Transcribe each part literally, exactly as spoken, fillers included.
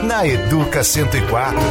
na Educa cento e quatro.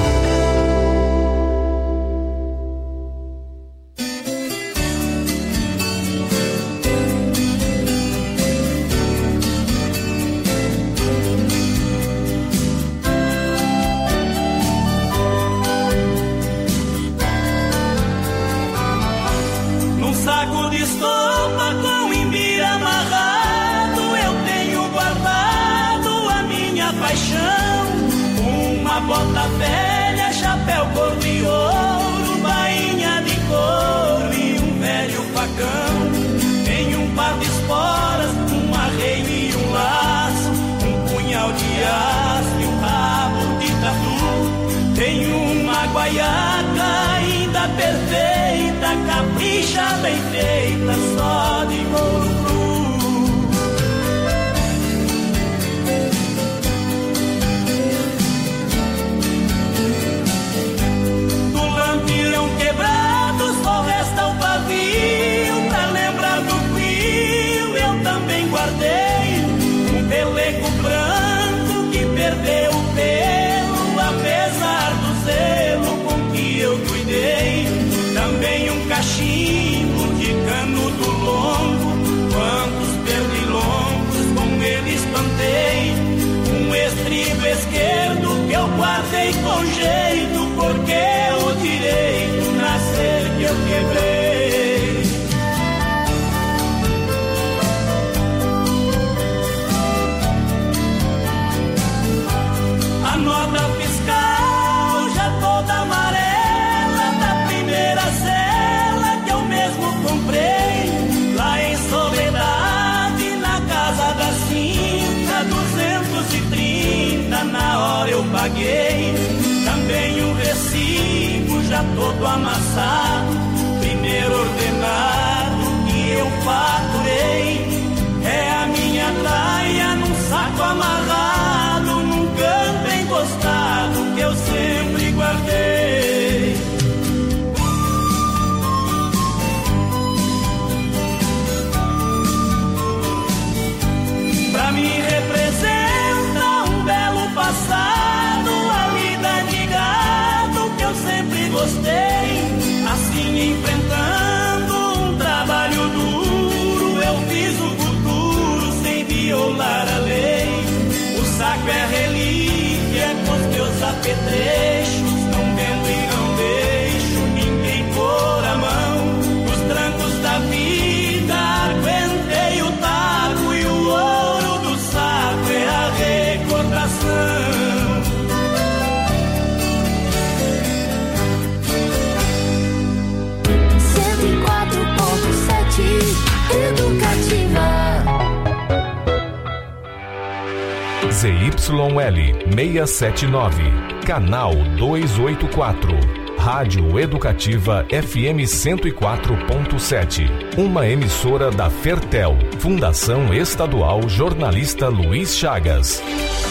Bota velha, chapéu cor de ouro, bainha de couro e um velho facão. Tem um par de esporas, um arreio e um laço, um punhal de aço e um rabo de tatu. Tem uma guaiaca ainda perfeita, capricha bem feita, só de couro cru. Quebrado, só resta o pavio. Pra lembrar do frio, eu também guardei um pelego branco que perdeu o pelo, apesar do zelo com que eu cuidei. Também um cachimbo de canudo longo, quantos pernilongos com ele espantei. Um estribo esquerdo que eu guardei com jeito, porque o direito nascer que eu quebrei. A nota fiscal já toda amarela, da primeira cela que eu mesmo comprei, lá em Soledade, na casa da Cinta, duzentos e trinta na hora eu paguei. Também o recibo já todo amassado, primeiro ordenado que eu faturei. É a minha taia num saco amarrado, num canto encostado que eu sempre guardei. Pra mim representa um belo passado, a vida de gado que eu sempre gostei. Assim enfrentando um trabalho duro, eu fiz o futuro sem violar a lei. O saco é relíquia com os meus apetrechos, não vendo e não deixo ninguém pôr a mão. Os trancos da vida aguentei o taco, e o ouro do saco é a recordação. Educativa Z Y L seiscentos e setenta e nove, canal duzentos e oitenta e quatro, Rádio Educativa F M cento e quatro ponto sete, uma emissora da Fertel, Fundação Estadual Jornalista Luiz Chagas.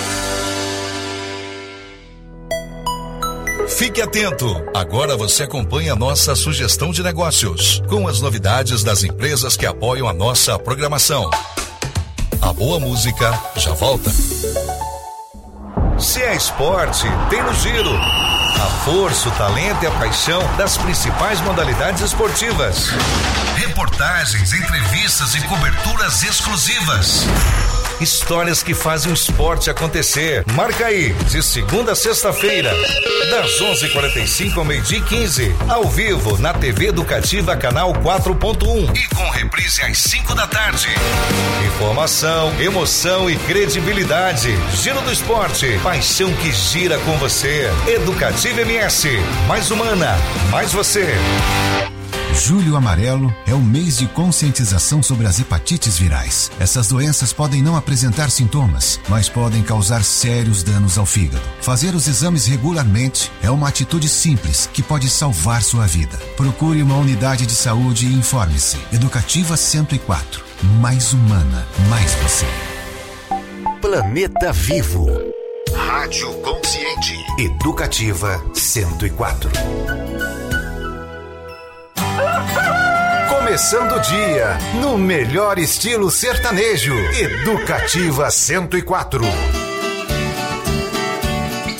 Fique atento! Agora você acompanha a nossa sugestão de negócios, com as novidades das empresas que apoiam a nossa programação. A boa música já volta. Se é esporte, tem no Giro. A força, o talento e a paixão das principais modalidades esportivas. Reportagens, entrevistas e coberturas exclusivas. Histórias que fazem o esporte acontecer. Marca aí, de segunda a sexta-feira, das onze e quarenta e cinco ao meio-dia e quinze, ao vivo na T V Educativa Canal quatro ponto um e com reprise às cinco da tarde. Informação, emoção e credibilidade. Giro do Esporte, paixão que gira com você. Educativa M S, mais humana, mais você. Julho Amarelo é o mês de conscientização sobre as hepatites virais. Essas doenças podem não apresentar sintomas, mas podem causar sérios danos ao fígado. Fazer os exames regularmente é uma atitude simples que pode salvar sua vida. Procure uma unidade de saúde e informe-se. Educativa cento e quatro. Mais humana, mais você. Planeta Vivo. Rádio Consciente. Educativa cento e quatro. Começando o dia no melhor estilo sertanejo. Educativa cento e quatro.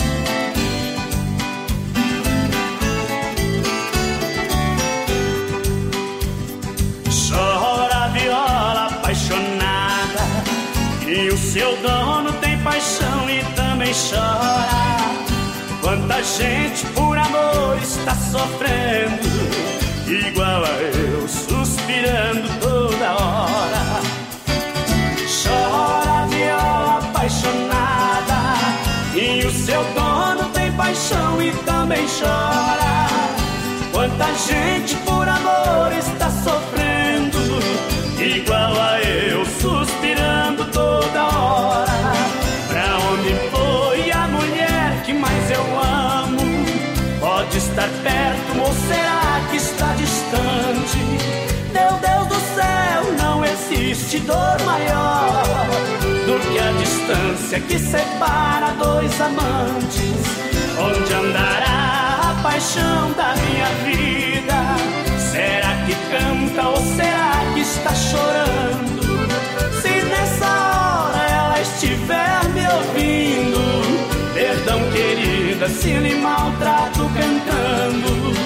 seu dono tem paixão e também chora. Quanta gente por amor está sofrendo, igual a eu, suspirando toda hora. Chora a viola apaixonada, e o seu dono tem paixão e também chora. Quanta gente por amor está sofrendo, igual a eu, suspirando toda hora. Pra onde foi a mulher que mais eu amo? Pode estar perto ou será que está distante? Meu Deus do céu, não existe dor maior do que a distância que separa dois amantes. Onde andará a paixão da minha vida? Será que canta ou será que está chorando? Se nessa hora ela estiver me ouvindo, perdão querida se lhe maltrato cantando.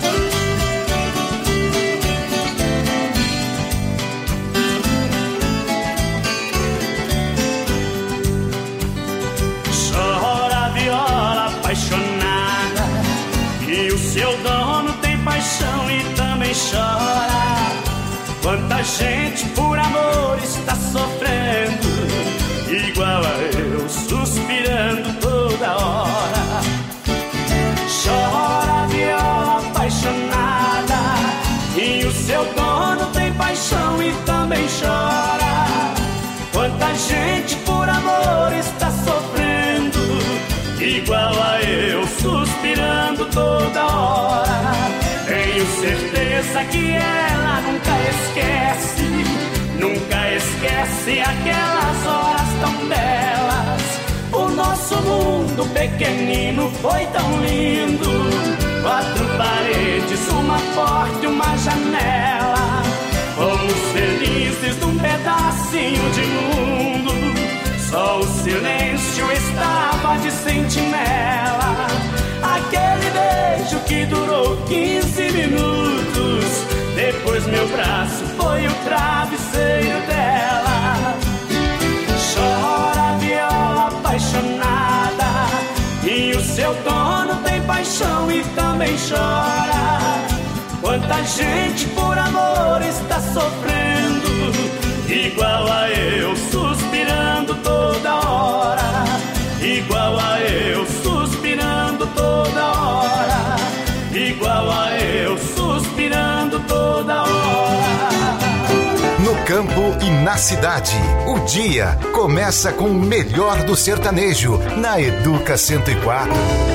Chora a viola apaixonada, e o seu dono tem paixão e também chora. Quanta gente por amor está sofrendo, igual a eu, suspirando toda hora. Chora a viola apaixonada, e o seu dono tem paixão e também chora. Quanta gente por amor está sofrendo, igual a eu, suspirando toda hora. Tenho certeza que ela nunca esquece, nunca esquece aquelas horas tão belas. O nosso mundo pequenino foi tão lindo, quatro paredes, uma porta e uma janela. Fomos felizes num pedacinho de mundo, só o silêncio estava de sentinela. Aquele beijo que durou quinze minutos, depois meu braço foi o travesseiro dela. Chora a viola apaixonada, e o seu dono tem paixão e também chora. Quanta gente por amor está sofrendo, igual a eu, suspirando toda hora. Igual a eu, suspirando toda hora. Igual a eu, suspirando toda hora. No campo e na cidade, o dia começa com o melhor do sertanejo, na Educa cento e quatro.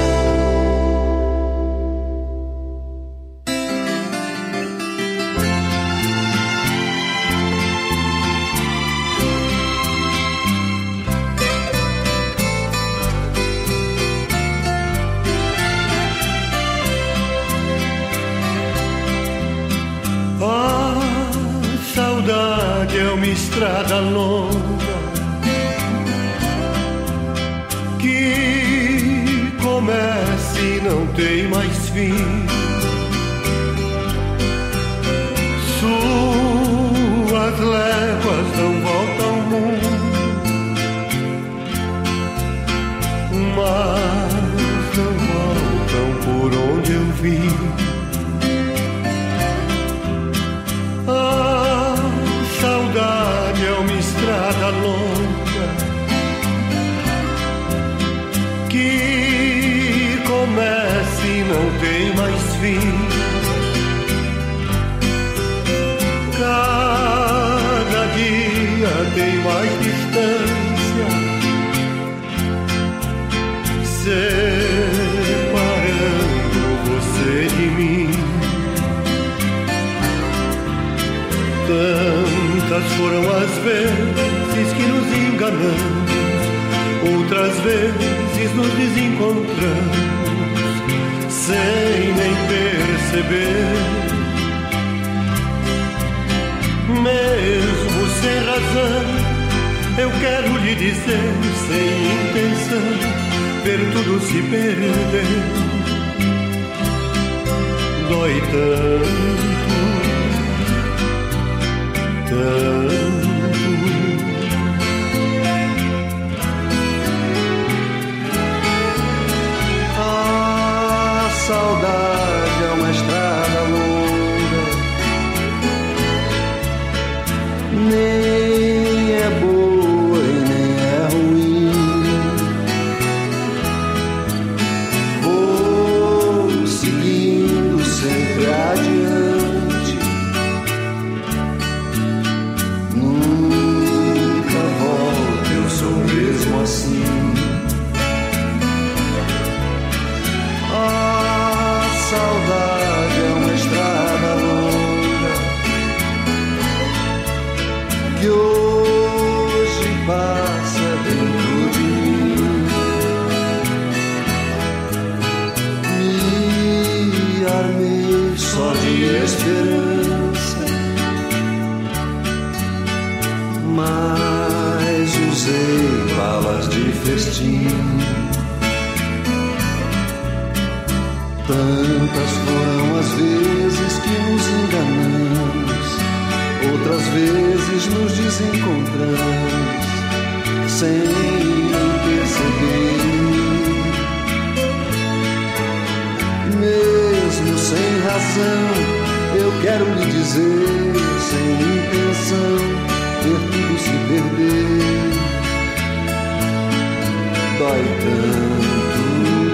Estrada longa que começa e não tem mais fim. Suas léguas dão volta ao mundo, mas não voltam por onde eu vim. Saudade é uma estrada longa que começa e não tem mais fim. Cada dia tem mais distância, separando você de mim. Tantas foram as vezes que nos enganamos, outras vezes nos desencontramos, sem nem perceber. Mesmo sem razão, eu quero lhe dizer, sem intenção, ver tudo se perder. Dói tanto, tanto. Tantas foram as vezes que nos enganamos, outras vezes nos desencontramos, sem perceber. Mesmo sem razão, eu quero lhe dizer, sem intenção, ver tudo se perder. Dói tanto,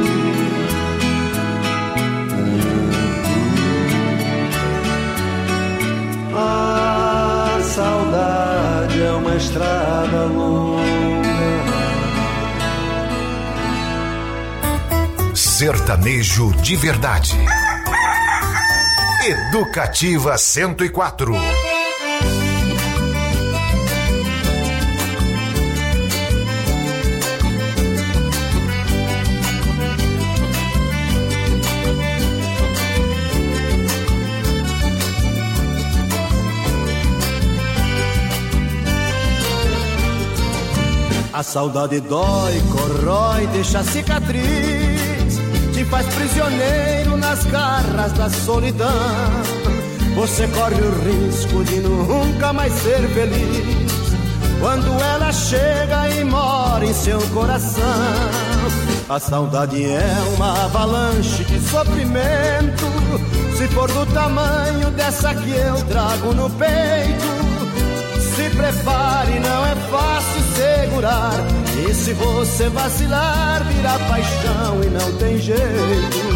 tanto. A saudade é uma estrada longa. Sertanejo de verdade. Educativa cento e quatro. A saudade dói, corrói, deixa cicatriz, te faz prisioneiro nas garras da solidão. Você corre o risco de nunca mais ser feliz quando ela chega e mora em seu coração. A saudade é uma avalanche de sofrimento, se for do tamanho dessa que eu trago no peito. Se prepare, não é fácil segurar, e se você vacilar, vira paixão e não tem jeito.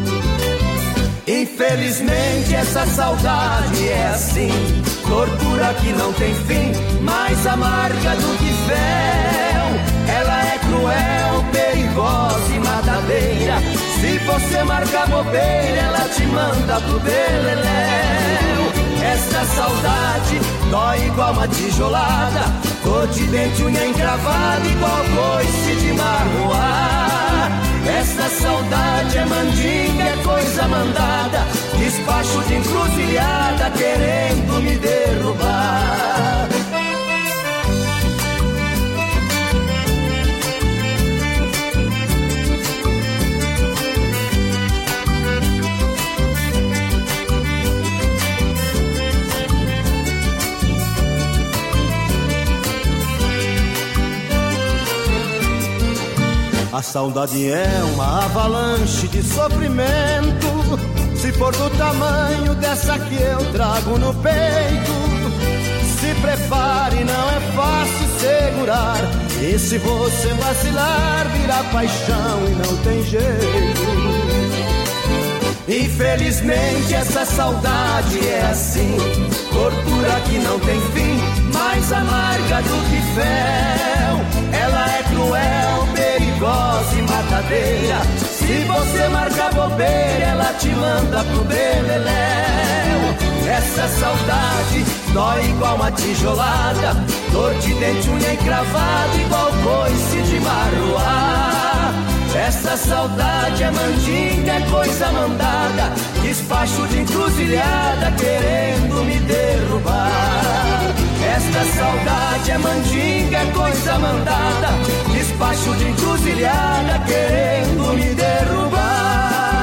Infelizmente essa saudade é assim, tortura que não tem fim, mais amarga do que fel. Ela é cruel, perigosa e matadeira, se você marcar bobeira, ela te manda pro beleléu. Essa saudade dói igual uma tijolada, cor de dente, unha encravada, igual coice de marroar. Essa saudade é mandinga, é coisa mandada, despacho de encruzilhada, querendo me derrubar. A saudade é uma avalanche de sofrimento, se for do tamanho dessa que eu trago no peito. Se prepare, não é fácil segurar, e se você vacilar, vira paixão e não tem jeito. Infelizmente essa saudade é assim, tortura que não tem fim, mais amarga do que fel. Ela é cruel, perigosa e matadeira, se você marcar bobeira, ela te manda pro beleléu. Essa saudade dói igual uma tijolada, dor de dente, unha encravada, igual coice de maruá. Essa saudade é mandinga, é coisa mandada, despacho de encruzilhada, querendo me derrubar. Esta saudade é mandinga, é coisa mandada, despacho de encruzilhada, querendo me derrubar.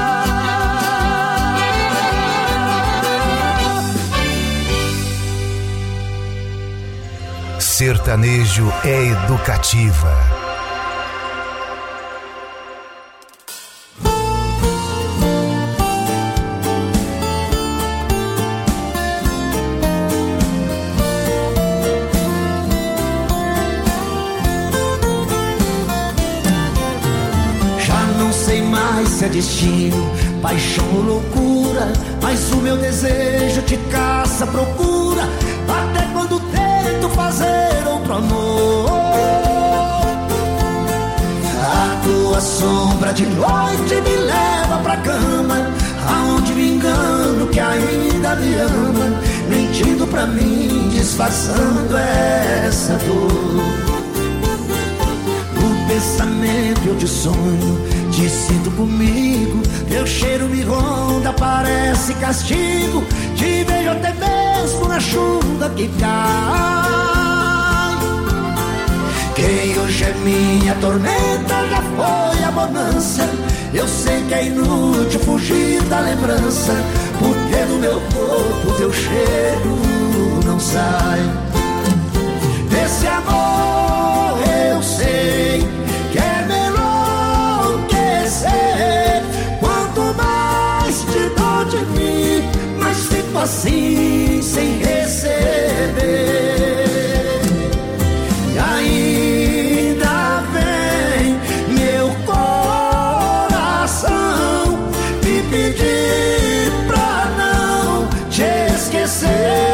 Sertanejo é educativa. Se é destino, paixão ou loucura, mas o meu desejo te caça, procura, até quando tento fazer outro amor. A tua sombra de noite me leva pra cama, aonde me engano que ainda me ama, mentindo pra mim, disfarçando essa dor. No pensamento eu te sonho, te sinto comigo, teu cheiro me ronda, parece castigo, te vejo até mesmo na chuva que cai. Quem hoje é minha tormenta já foi a bonança, eu sei que é inútil fugir da lembrança, porque do meu corpo teu cheiro não sai. Esse amor eu sei que é melhor que ser. Quanto mais te dou de mim, mais fico assim sem receber. E ainda vem meu coração me pedir pra não te esquecer.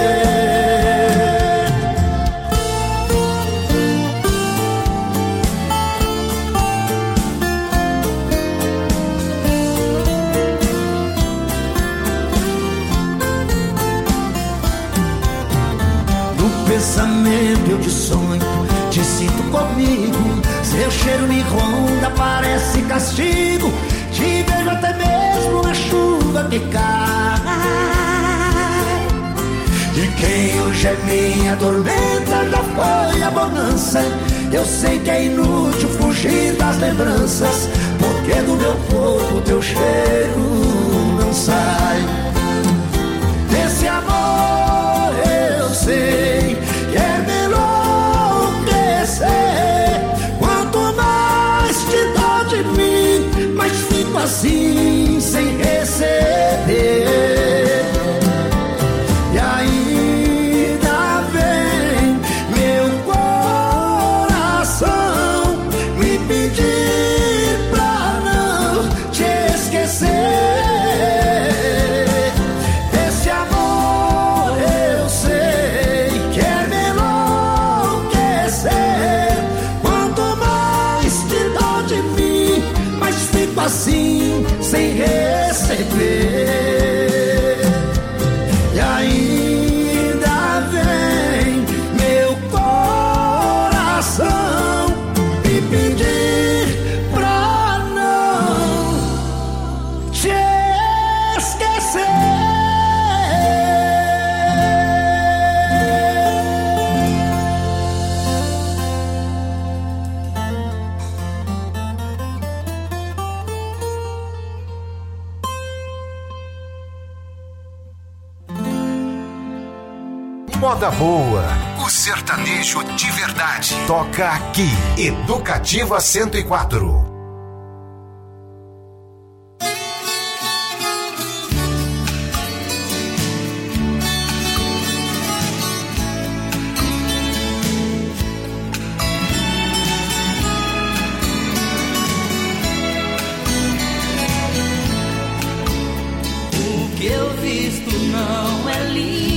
Pensamento eu te sonho, te sinto comigo. Seu cheiro me ronda, parece castigo. Te vejo até mesmo na chuva que cai. E quem hoje é minha tormenta já foi a bonança. Eu sei que é inútil fugir das lembranças, porque do meu corpo teu cheiro não sai. Desse amor eu sei que é melhor crescer. Quanto mais te dou de mim, mais fico assim sem receber. E ainda vem meu coração me pedir pra não te esquecer. Assim, sem receber. E ainda vem meu coração me pedir pra não te esquecer. Moda boa, o sertanejo de verdade. Toca aqui, Educativa cento e quatro. O que eu visto não é lindo,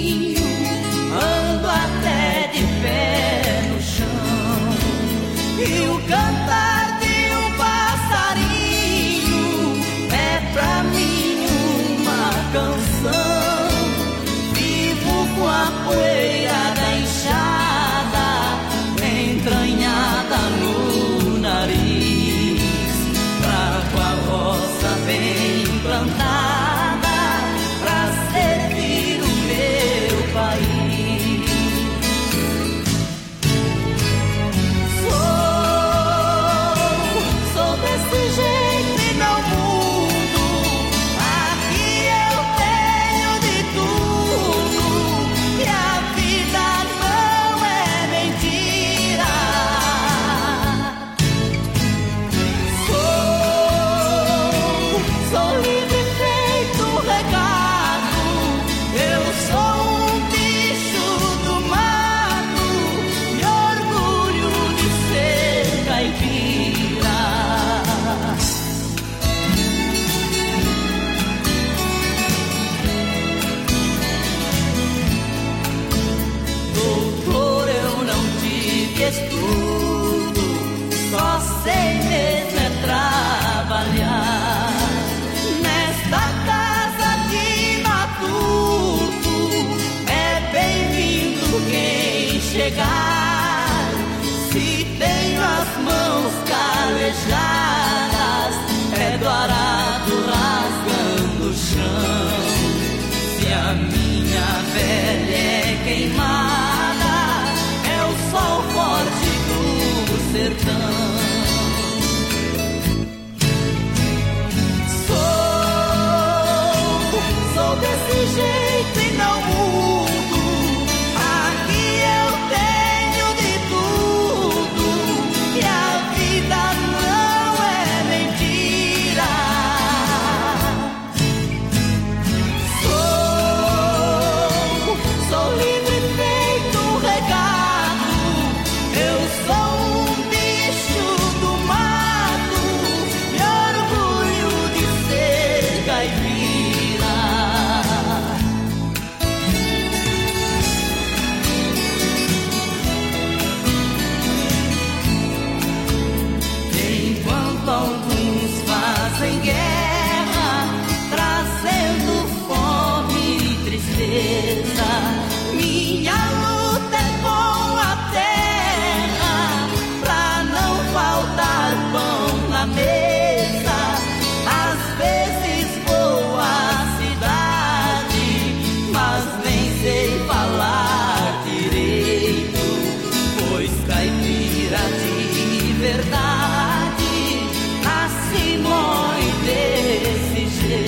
ando até de pé no chão, e o cantar de um passarinho é pra mim uma canção. Vivo com a poeira da enxada entranhada no nariz, trago a roça bem plantada pra servir o meu país. Sou livre,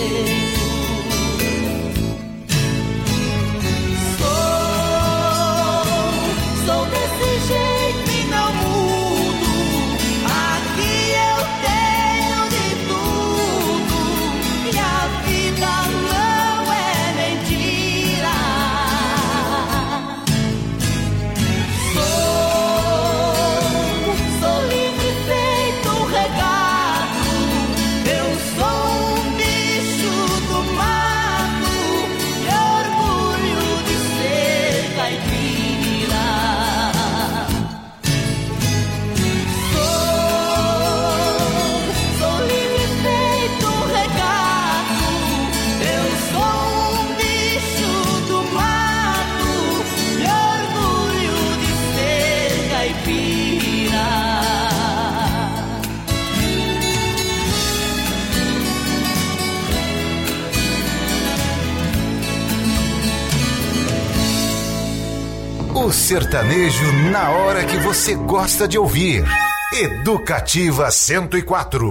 O sertanejo na hora que você gosta de ouvir. Educativa cento e quatro.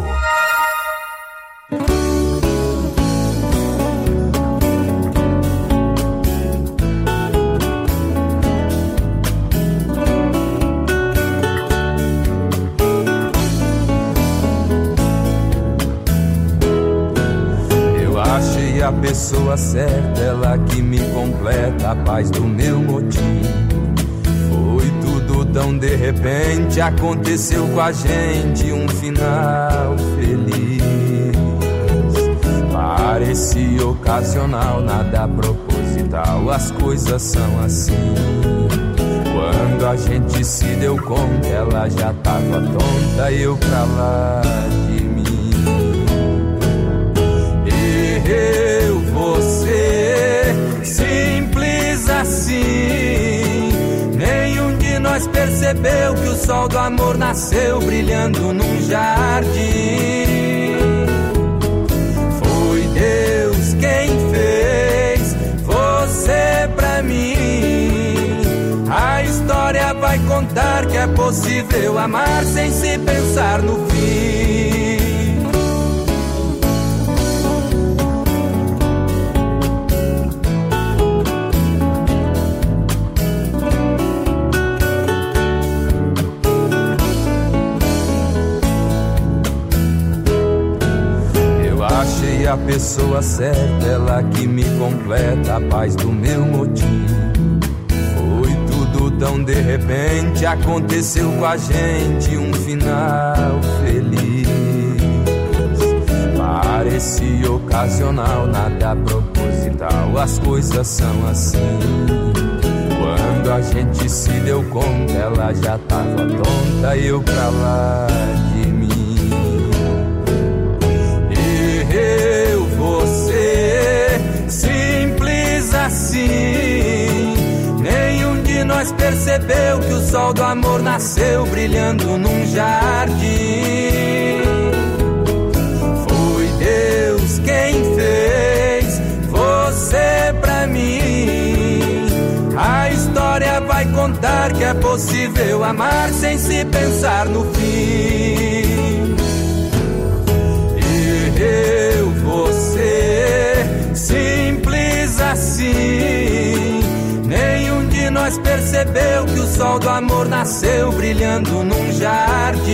Eu achei a pessoa certa, ela que me completa, a paz do meu motim. Tão de repente aconteceu com a gente um final feliz. Parecia ocasional, nada proposital, as coisas são assim. Quando a gente se deu conta, ela já tava tonta e eu pra lá de mim. Eu, você, simples assim. Nós percebeu que o sol do amor nasceu brilhando num jardim. Foi Deus quem fez você pra mim. A história vai contar que é possível amar sem se pensar no fim. A pessoa certa, ela que me completa, a paz do meu motim. Foi tudo tão de repente, aconteceu com a gente um final feliz. Parecia ocasional, nada proposital, as coisas são assim. Quando a gente se deu conta, ela já tava tonta e eu pra lá de mim. Eu, você, simples assim. Nenhum de nós percebeu que o sol do amor nasceu brilhando num jardim. Foi Deus quem fez você pra mim. A história vai contar que é possível amar sem se pensar no fim. Eu, você, simples assim. Nenhum de nós percebeu que o sol do amor nasceu brilhando num jardim.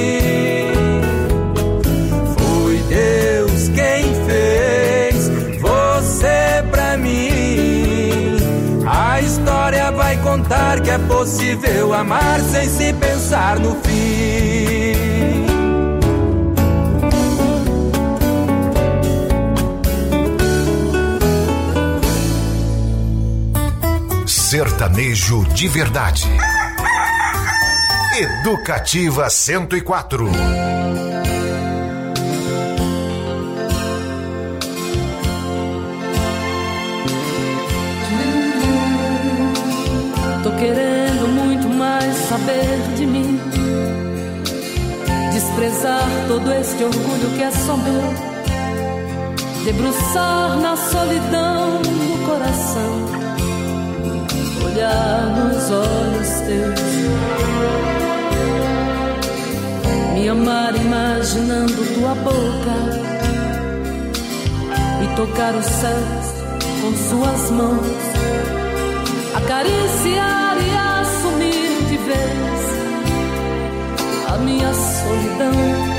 Foi Deus quem fez você pra mim. A história vai contar que é possível amar sem se pensar no fim. Sertanejo de verdade. Educativa cento e quatro. Tô querendo muito mais saber de mim, desprezar todo este orgulho que é só meu, debruçar na solidão do coração, olhar nos olhos teus, me amar imaginando tua boca, tocar os céus com suas mãos, acariciar e assumir de vez a minha solidão.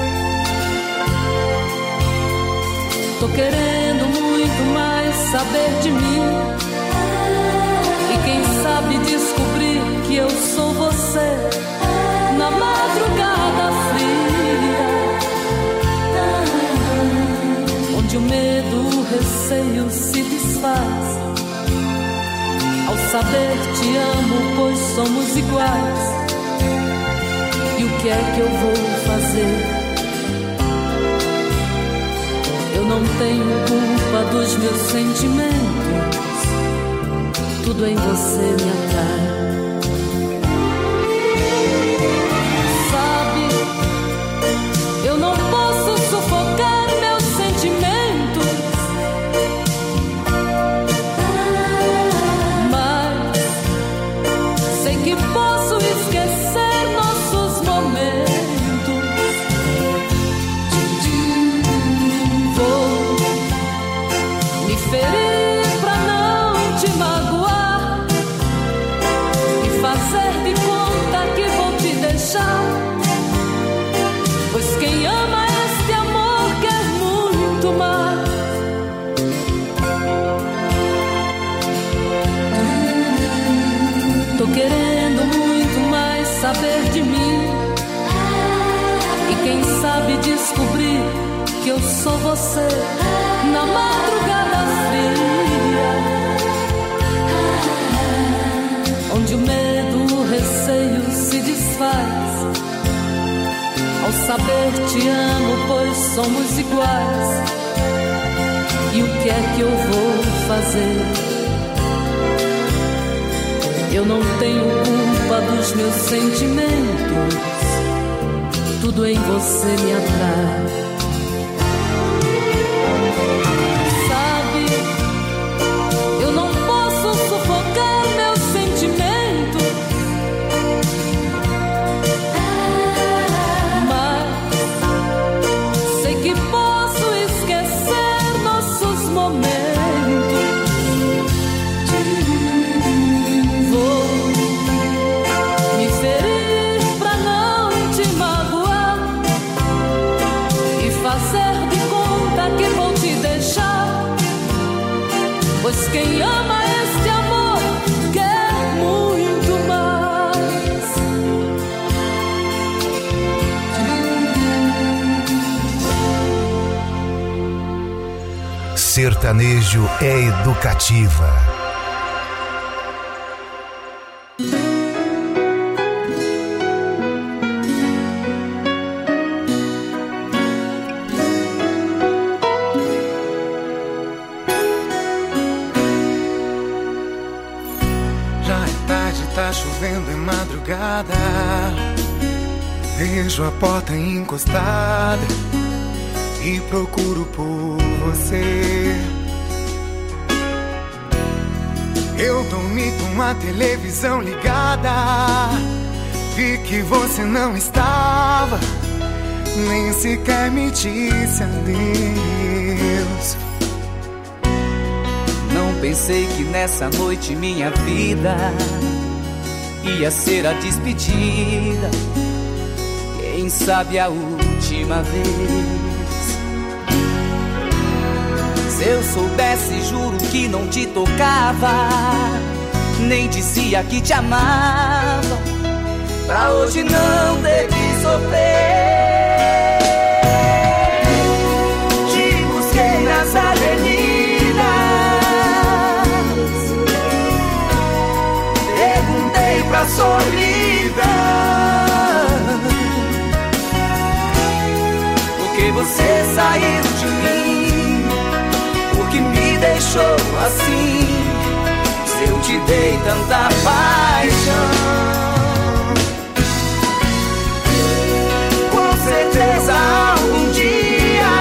Tô querendo muito mais saber de mim, e quem sabe descobrir que eu sou você na madrugada fria, onde o medo, o receio se desfaz ao saber te amo, pois somos iguais. E o que é que eu vou fazer? Eu não tenho culpa dos meus sentimentos, tudo em você me atrai. Sabe, eu não posso sufocar meus sentimentos, mas sei que posso esquecer nossos momentos. Ferir pra não te magoar e fazer de conta que vou te deixar, pois quem ama este amor quer muito mais. Tô querendo muito mais saber de mim, e quem sabe descobrir que eu sou você na madrugada fria, onde o medo, o receio se desfaz ao saber te amo, pois somos iguais. E o que é que eu vou fazer? Eu não tenho culpa dos meus sentimentos, tudo em você me atrai. Pois quem ama este amor quer muito mais. Sertanejo é educativa. Vejo a porta encostada e procuro por você. Eu dormi com a televisão ligada, vi que você não estava, nem sequer me disse adeus. Não pensei que nessa noite minha vida ia ser a despedida, quem sabe a última vez. Se eu soubesse, juro que não te tocava, nem dizia que te amava, pra hoje não ter que sofrer. Te busquei nas avenidas, perguntei pra solidão, porque você saiu de mim, porque me deixou assim, se eu te dei tanta paixão. Com certeza algum dia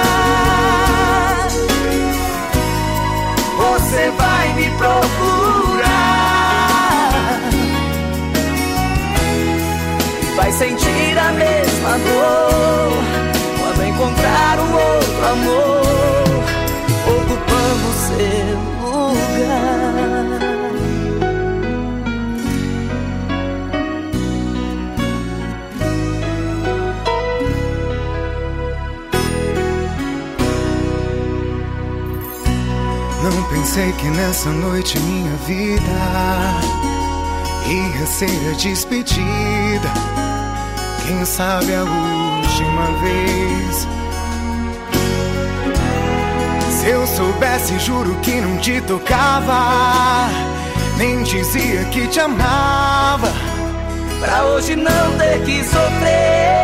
você vai me procurar, vai sentir a mesma dor quando encontrar um outro amor, outro seu lugar. Não pensei que nessa noite minha vida ia ser a despedida. Quem sabe a última vez. Se eu soubesse, juro que não te tocava, nem dizia que te amava, pra hoje não ter que sofrer.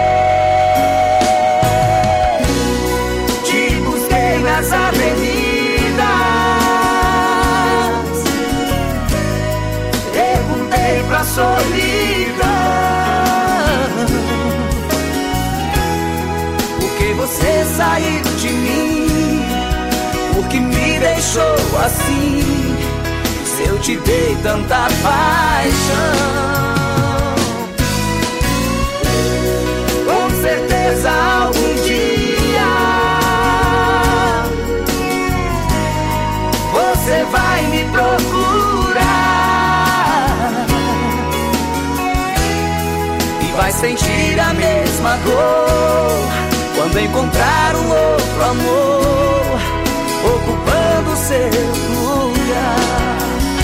Te busquei nas avenidas, perguntei pra solidão, por que você saiu de mim, por que me deixou assim, se eu te dei tanta paixão. Com certeza algum dia você vai me procurar e vai sentir a mesma dor quando encontrar um outro amor ocupando seu lugar.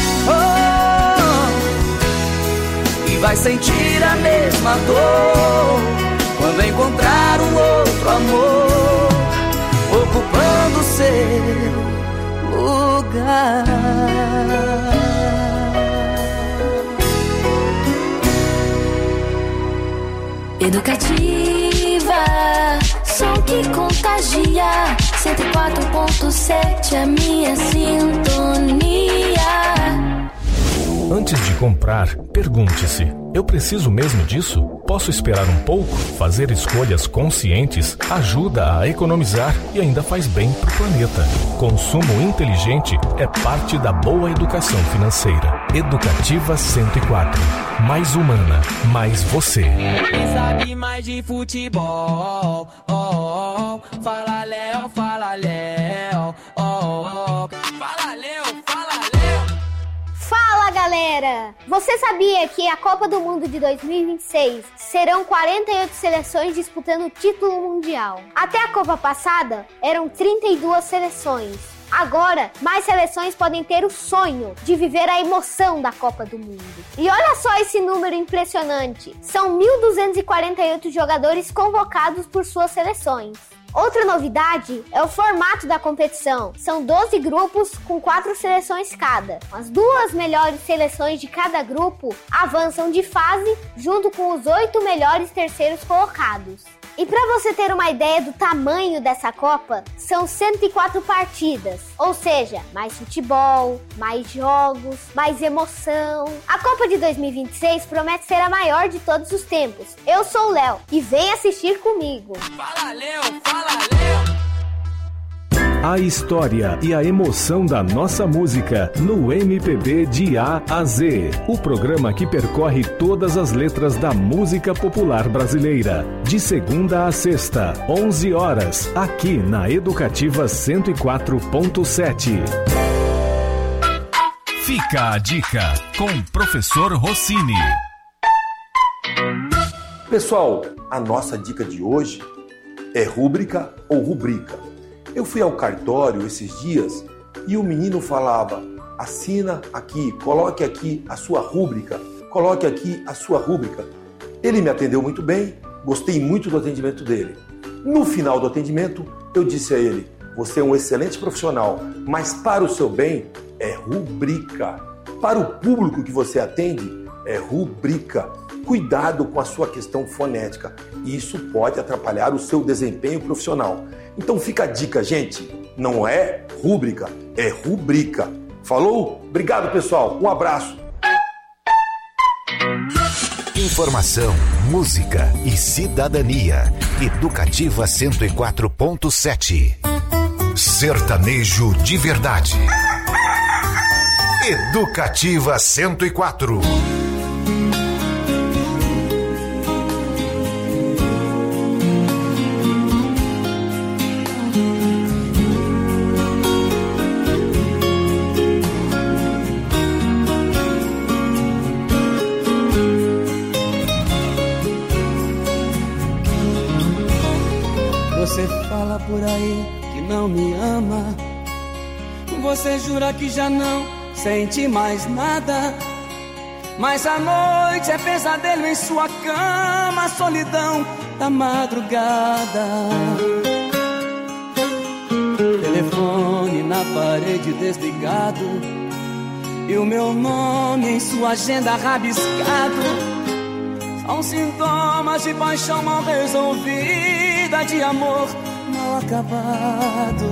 Oh, e vai sentir a mesma dor quando encontrar um outro amor ocupando seu lugar. Educativa, som que contagia. Cento e quatro ponto sete é minha sintonia. Antes de comprar, pergunte-se: eu preciso mesmo disso? Posso esperar um pouco? Fazer escolhas conscientes ajuda a economizar e ainda faz bem para o planeta. Consumo inteligente é parte da boa educação financeira. Educativa cento e quatro. Mais humana, mais você. Quem sabe mais de futebol? Oh, oh, oh. Fala Léo, fala Léo. Oh, oh, oh. Fala Léo, fala Léo. Fala galera! Você sabia que a Copa do Mundo de dois mil e vinte e seis serão quarenta e oito seleções disputando o título mundial? Até a Copa passada eram trinta e duas seleções. Agora, mais seleções podem ter o sonho de viver a emoção da Copa do Mundo. E olha só esse número impressionante. São mil duzentos e quarenta e oito jogadores convocados por suas seleções. Outra novidade é o formato da competição. São doze grupos com quatro seleções cada. As duas melhores seleções de cada grupo avançam de fase junto com os oito melhores terceiros colocados. E para você ter uma ideia do tamanho dessa Copa, são cento e quatro partidas, ou seja, mais futebol, mais jogos, mais emoção. A Copa de dois mil e vinte e seis promete ser a maior de todos os tempos. Eu sou o Léo e vem assistir comigo. Fala Léo, fala Léo. A história e a emoção da nossa música no M P B de A a Z. O programa que percorre todas as letras da música popular brasileira. De segunda a sexta, onze horas, aqui na Educativa cento e quatro ponto sete. Fica a dica com o professor Rossini. Pessoal, a nossa dica de hoje é rúbrica ou rubrica. Eu fui ao cartório esses dias e o menino falava: assina aqui, coloque aqui a sua rúbrica, coloque aqui a sua rúbrica. Ele me atendeu muito bem, gostei muito do atendimento dele. No final do atendimento, eu disse a ele: você é um excelente profissional, mas para o seu bem é rubrica. Para o público que você atende, é rubrica. Cuidado com a sua questão fonética. Isso pode atrapalhar o seu desempenho profissional. Então fica a dica, gente. Não é rúbrica, é rubrica. Falou? Obrigado, pessoal. Um abraço. Informação, música e cidadania. Educativa cento e quatro ponto sete. Sertanejo de verdade. Educativa cento e quatro. por aí que não me ama. Você jura que já não sente mais nada, mas a noite é pesadelo em sua cama, solidão da madrugada. Telefone na parede desligado e o meu nome em sua agenda rabiscado. São sintomas de paixão mal resolvida, de amor mal acabado.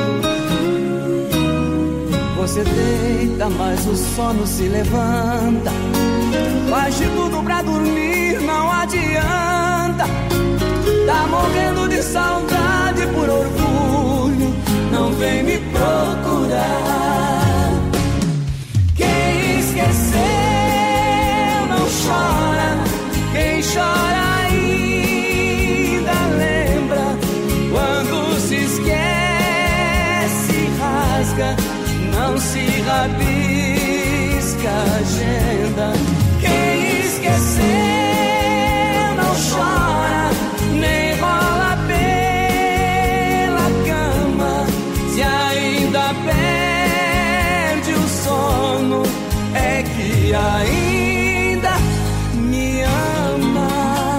Você deita, mas o sono se levanta, faz de tudo pra dormir, não adianta. Tá morrendo de saudade por orgulho, não vem me procurar. Quem esqueceu não chora, quem chora ainda lembra. Quando se esquece, rasga, não se rabisca a agenda. Quem esqueceu não chora, nem rola pela cama. Se ainda perde o sono, é que ainda me ama.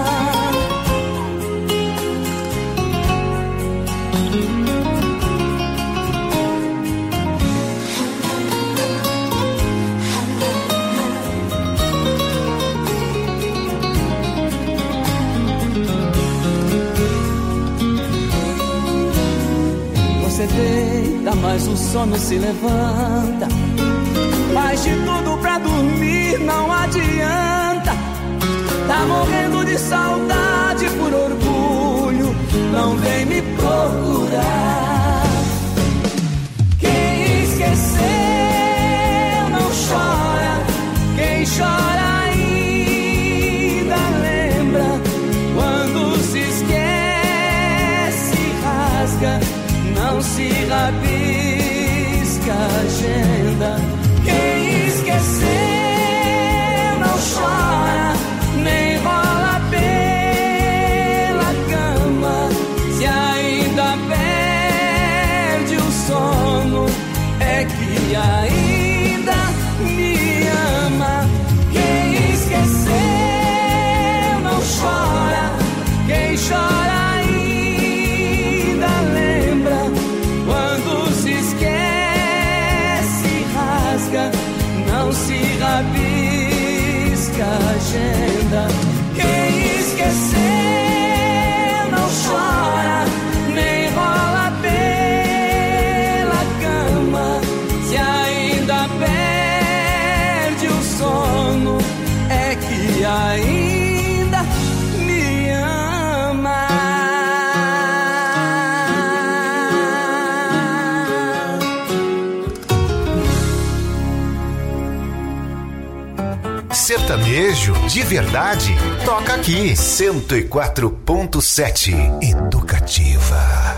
Você deita, mas o sono se levanta, faz de tudo pra dormir, não adianta. Tá morrendo de saudade por orgulho, não vem me procurar. Quem esqueceu não chora, quem chora ainda lembra. Quando se esquece, rasga, não se rabisca a agenda. Quem esqueceu não chora, nem rola pela cama. Se ainda perde o sono, é que ainda me ama. Quem esqueceu não chora, quem chora não se rabisca a agenda. Quem esqueceu não chora, nem rola pela cama. Se ainda perde o sono, é que ainda me ama. Sertanejo de verdade, toca aqui. cento e quatro ponto sete Educativa.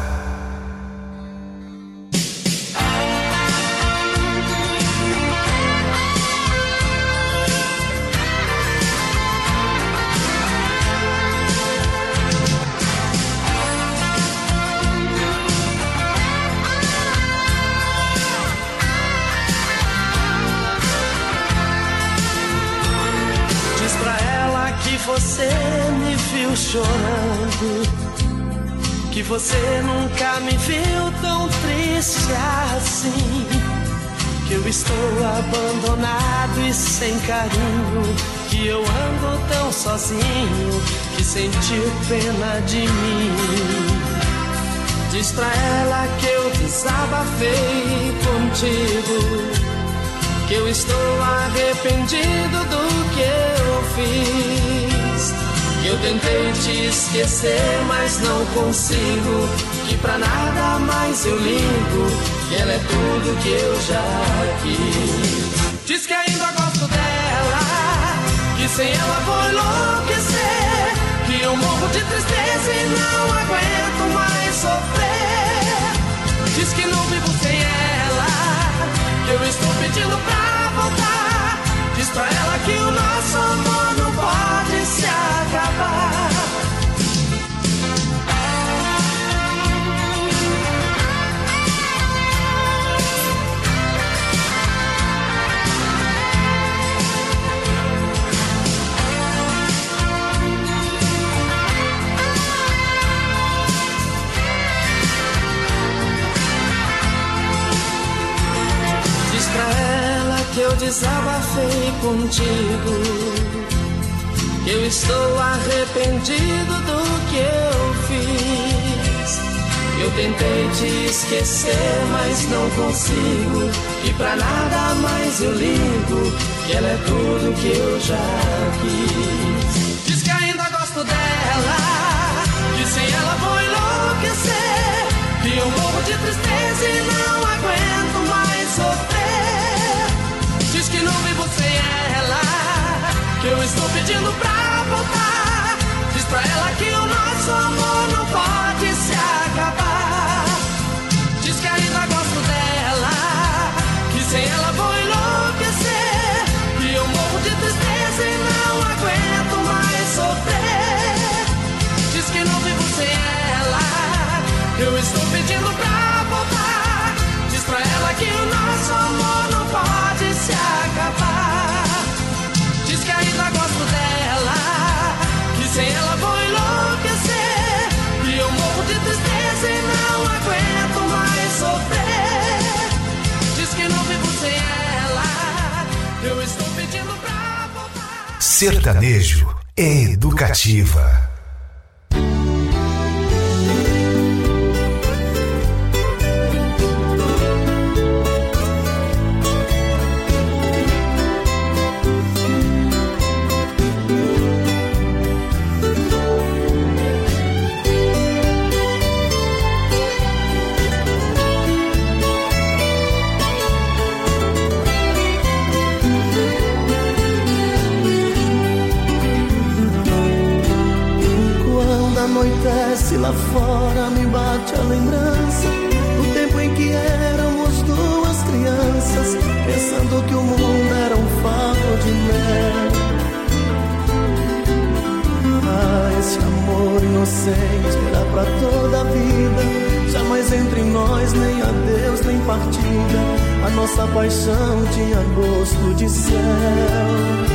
Você me viu chorando, que você nunca me viu tão triste assim, que eu estou abandonado e sem carinho, que eu ando tão sozinho, que sentiu pena de mim. Diz pra ela que eu desabafei contigo, que eu estou arrependido do que eu fiz, que eu tentei te esquecer, mas não consigo, que pra nada mais eu ligo, que ela é tudo que eu já quis. Diz que ainda gosto dela, que sem ela vou enlouquecer, que eu morro de tristeza e não aguento mais sofrer. Diz que não vivo sem ela, que eu estou pedindo pra voltar. Diz pra ela que o nosso amor não pode se acabar. desabafei contigo, que eu estou arrependido do que eu fiz. Eu tentei te esquecer, mas não consigo, e pra nada mais eu ligo, que ela é tudo que eu já quis. Diz que ainda gosto dela, que sem ela vou enlouquecer, que eu morro de tristeza e não aguento mais sofrer. Diz que não vivo sem ela, que eu estou pedindo pra voltar. Diz pra ela que o nosso amor não pode se acabar. Diz que ainda gosto dela, que sem ela vou enlouquecer, que eu morro de tristeza e não aguento mais sofrer. Diz que não vivo sem ela, eu estou pedindo pra voltar. Diz pra ela que o nosso amor não pode se acabar. Diz que ainda gosto dela, que sem ela vou enlouquecer, que eu morro de tristeza e não aguento mais sofrer. Diz que não vivo sem ela, eu estou pedindo pra voltar. Sertanejo é educativa. Anoitece lá fora, me bate a lembrança do tempo em que éramos duas crianças, pensando que o mundo era um favo de mel. Ah, esse amor inocente era pra toda a vida, jamais entre nós nem adeus nem partida. A nossa paixão tinha gosto de céu.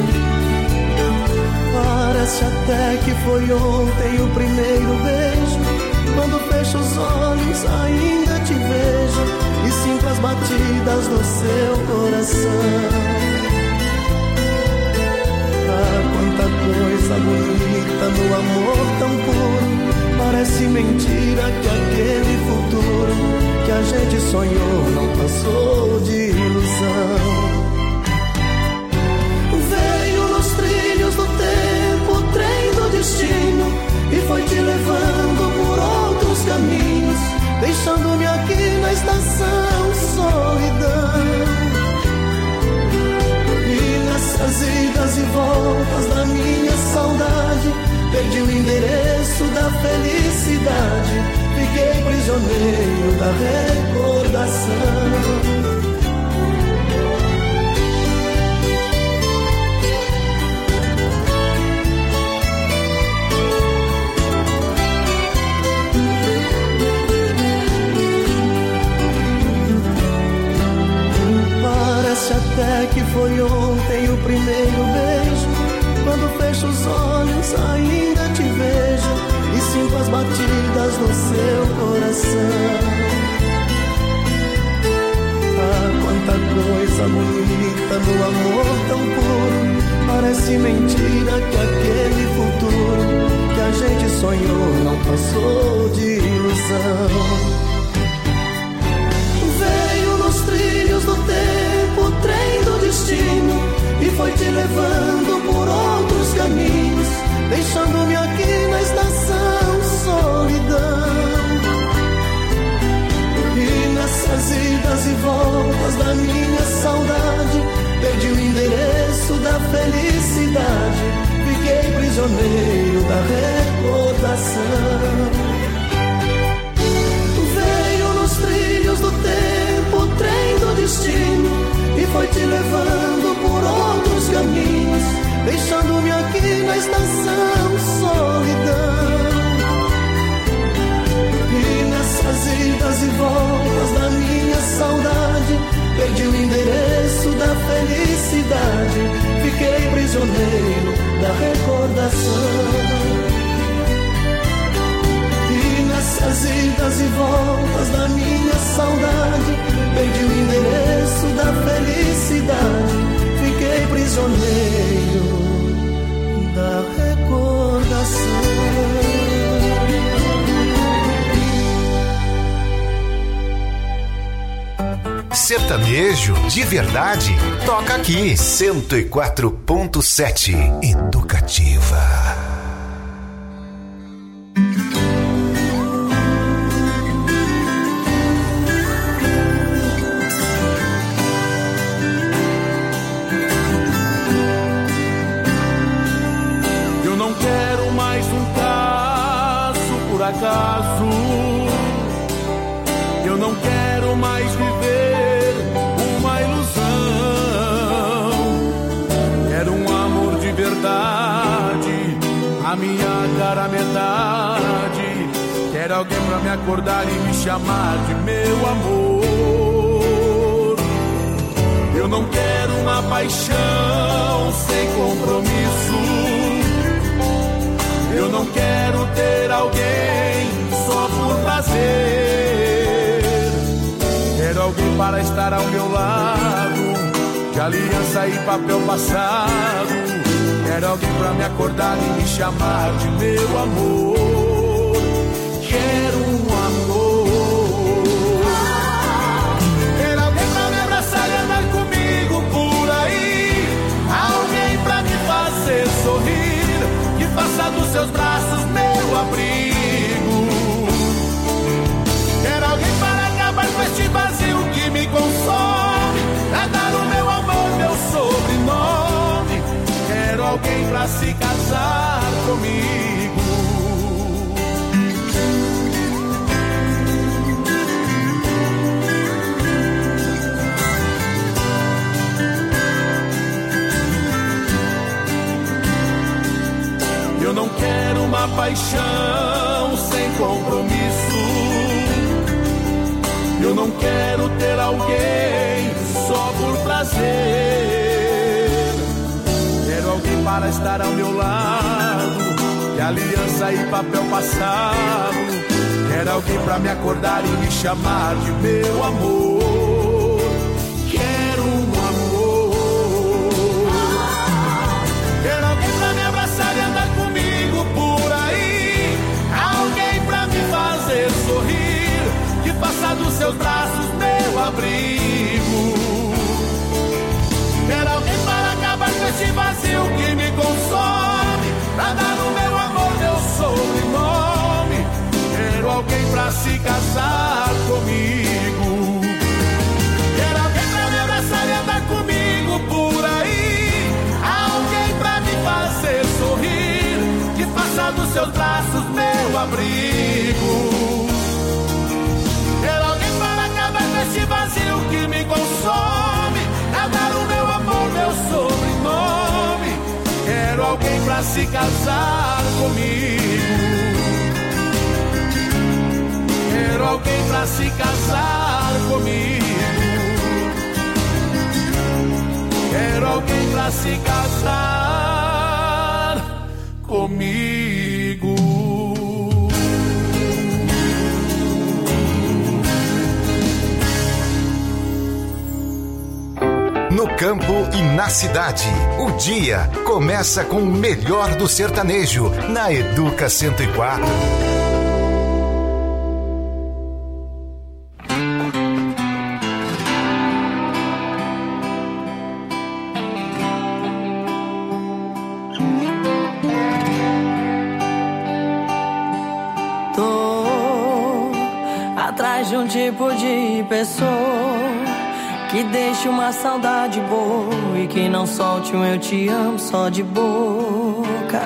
Parece até que foi ontem o primeiro beijo, quando fecho os olhos ainda te vejo e sinto as batidas do seu coração. Ah, quanta coisa bonita no amor tão puro, parece mentira que aquele futuro que a gente sonhou não passou de ilusão. E foi te levando por outros caminhos, deixando-me aqui na estação solidão. E nessas idas e voltas da minha saudade, perdi o endereço da felicidade, fiquei prisioneiro da recordação. Até que foi ontem o primeiro beijo, quando fecho os olhos ainda te vejo e sinto as batidas do seu coração. Ah, quanta coisa bonita no amor tão puro, parece mentira que aquele futuro que a gente sonhou não passou de ilusão. Veio nos trilhos do tempo, o trem do destino, e foi te levando por outros caminhos, deixando-me aqui na estação solidão. E nessas idas e voltas da minha saudade, perdi o endereço da felicidade, fiquei prisioneiro da recordação. Veio nos trilhos do tempo, o trem do destino, e foi te levando por outros caminhos, deixando-me aqui na estação solidão. E nessas idas e voltas da minha saudade, perdi o endereço da felicidade, fiquei prisioneiro da recordação. Nessas idas e voltas da minha saudade, perdi o endereço da felicidade, Sertanejo de verdade, toca aqui. cento e quatro ponto sete Educativa. Eu não quero mais um caso por acaso. Eu não quero mais viver uma ilusão. Quero um amor de verdade, a minha cara metade. Quero alguém pra me acordar e me chamar de meu amor. Eu não quero uma paixão sem compromisso. Eu não quero ter alguém só por prazer. Quero alguém para estar ao meu lado, de aliança e papel passado. Quero alguém para me acordar e me chamar de meu amor. Quero um amor. Quero alguém para me abraçar e andar comigo por aí. Alguém para me fazer sorrir, que faça dos seus braços meu abrigo. Quero alguém para acabar com este vazio que me consome, pra dar o meu amor, meu sobrenome. Quero alguém pra se casar comigo. Eu não quero uma paixão sem compromisso. Eu não quero ter alguém só por prazer. Quero alguém para estar ao meu lado, de aliança e papel passado. Quero alguém para me acordar e me chamar de meu amor. Quero um amor. Quero alguém para me abraçar e andar comigo por aí. Alguém para me fazer sorrir, que faça dos seus braços meu abrigo. Quero alguém para acabar com este vazio que me consome, pra dar no meu amor meu sobrenome. Quero alguém pra se casar comigo. Quero alguém pra me abraçar e andar comigo por aí. Alguém pra me fazer sorrir, que faça dos seus braços meu abrigo. Quero alguém para acabar com este vazio que me consome, pra dar o meu amor, meu sobrenome. Quero alguém pra se casar comigo. Quero alguém pra se casar comigo. Quero alguém pra se casar comigo. No campo e na cidade, o dia começa com o melhor do sertanejo na Educa cento e quatro. Tô atrás de um tipo de pessoa que deixe uma saudade boa e que não solte um eu te amo só de boca.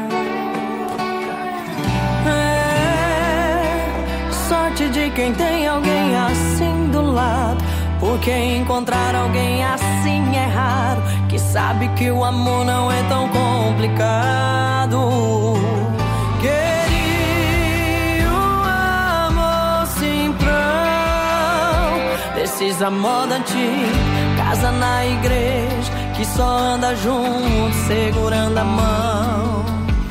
É sorte de quem tem alguém assim do lado, porque encontrar alguém assim é raro, que sabe que o amor não é tão complicado. Queria um amor simplão, desses a moda antiga, casa na igreja, que só anda junto segurando a mão.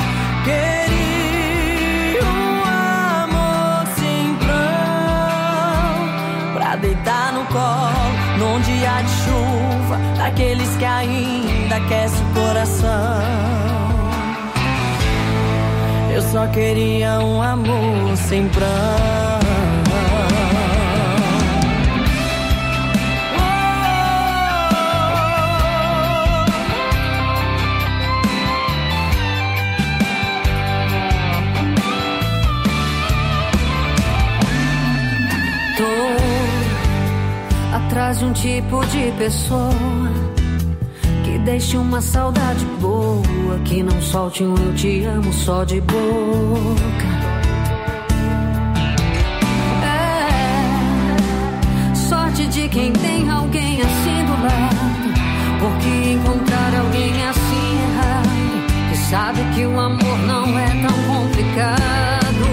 Queria um amor simplão, pra deitar no colo num dia de chuva, daqueles que ainda aquece o coração. Eu só queria um amor simplão. atrás de um tipo de pessoa que deixe uma saudade boa, que não solte um eu te amo só de boca. É sorte de quem tem alguém assim do lado, porque encontrar alguém assim errado, que sabe que o amor não é tão complicado.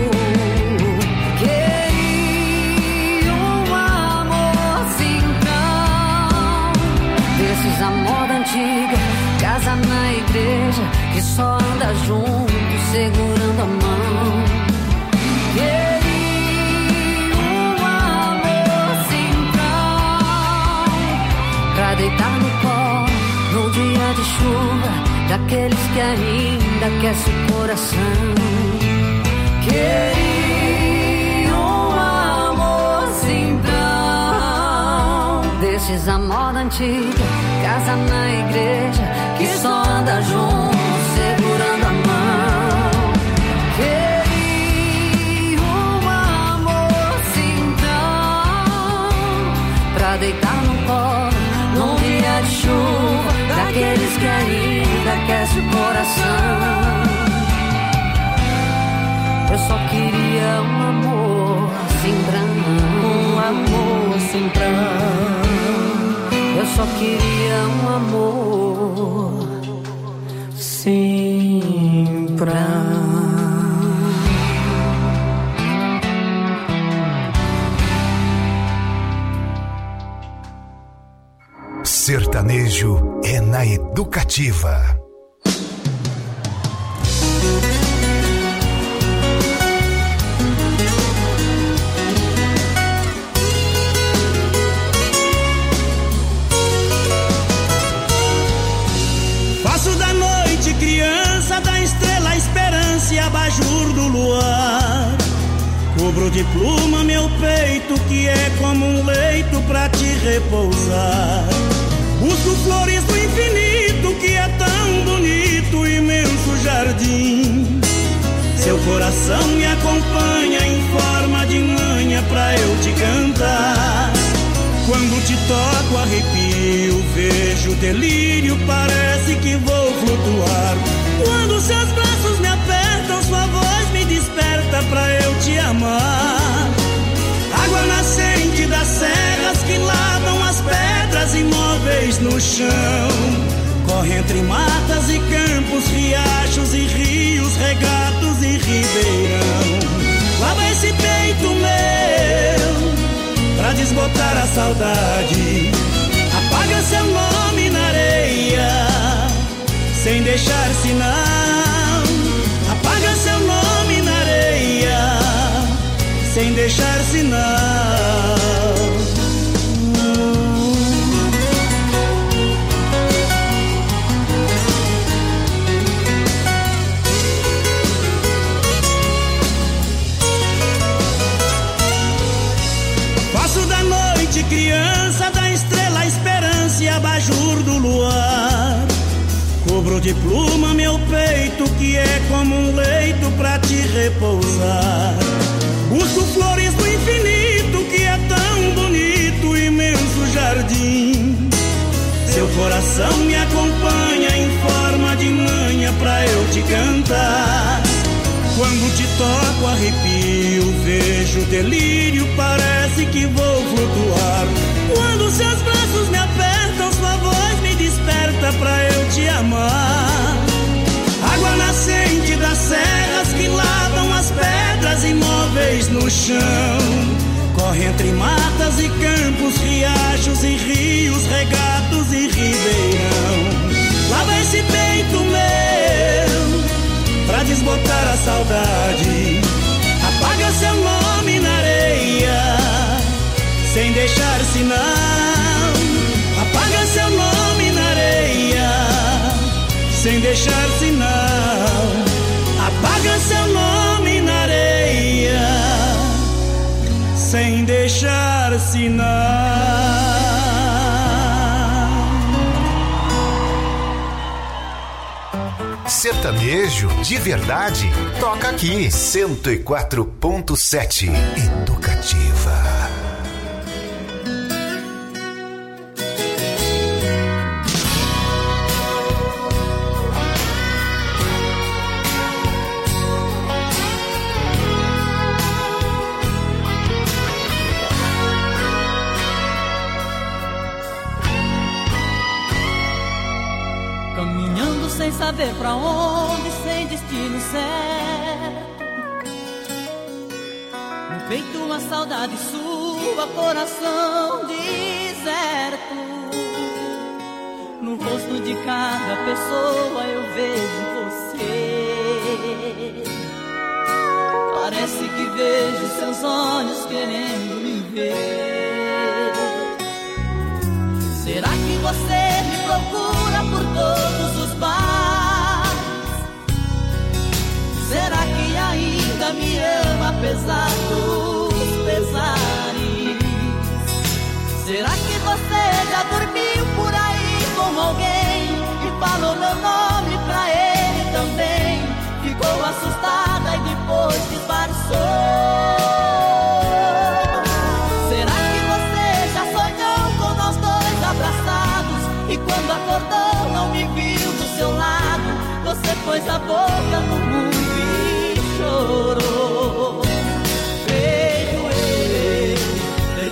Queria um amor simplão, desses amor da antiga, casa na igreja, que só anda junto, segurando a mão. Queria um amor simplão, pra deitar no colo no dia de chuva, daqueles que ainda aquece o coração. Queria um amor simplão, desses amor da antiga, casa na igreja, que só anda junto, segurando a mão. Queria um amor simplão, pra deitar no colo num dia de chuva, daqueles que ainda aquece o coração. Eu só queria um amor simplão, um amor simplão. Eu só queria um amor simplão. Sertanejo é na Educativa. Faço da noite criança, da estrela a esperança e abajur do luar. Cubro de pluma meu peito, que é como um leito pra te repousar. Busco flores do infinito, que é tão bonito, imenso jardim. Seu coração me acompanha em forma de manha pra eu te cantar. Quando te toco arrepio, vejo delírio, parece que vou flutuar. Quando seus braços me apertam, sua voz me desperta pra eu te amar. Água nascente das serras que lavam as pedras imóveis no chão. Corre entre matas e campos, riachos e rios, regatos e ribeirão. Lava esse peito meu pra desbotar a saudade. Apaga seu nome na areia sem deixar sinal. Apaga seu nome na areia sem deixar sinal. Faço da noite criança, da estrela a esperança e abajur do luar. Cubro de pluma meu peito, que é como um leito pra te repousar. Busco flores do infinito, que é tão bonito, imenso jardim. Seu coração me acompanha em forma de manha pra eu te cantar. Quando te toco arrepio, vejo delírio, parece que vou flutuar. Quando seus braços me apertam, sua voz me desperta pra eu te amar. Água nascente das serras que lavam as pedras imóveis no chão. Corre entre matas e campos, riachos e rios, regatos e ribeirão. Lava esse peito meu pra desbotar a saudade. Apaga seu nome na areia sem deixar sinal. Apaga seu nome na areia sem deixar sinal. Apaga seu nome na areia sem deixar sinal. Sertanejo de verdade, toca aqui. cento e quatro ponto sete Educativa. saber pra onde, sem destino certo. No peito uma saudade sua, coração deserto. No rosto de cada pessoa eu vejo você. Parece que vejo seus olhos querendo me ver. Será que você me procura por todos os bares? Será que ainda me ama apesar do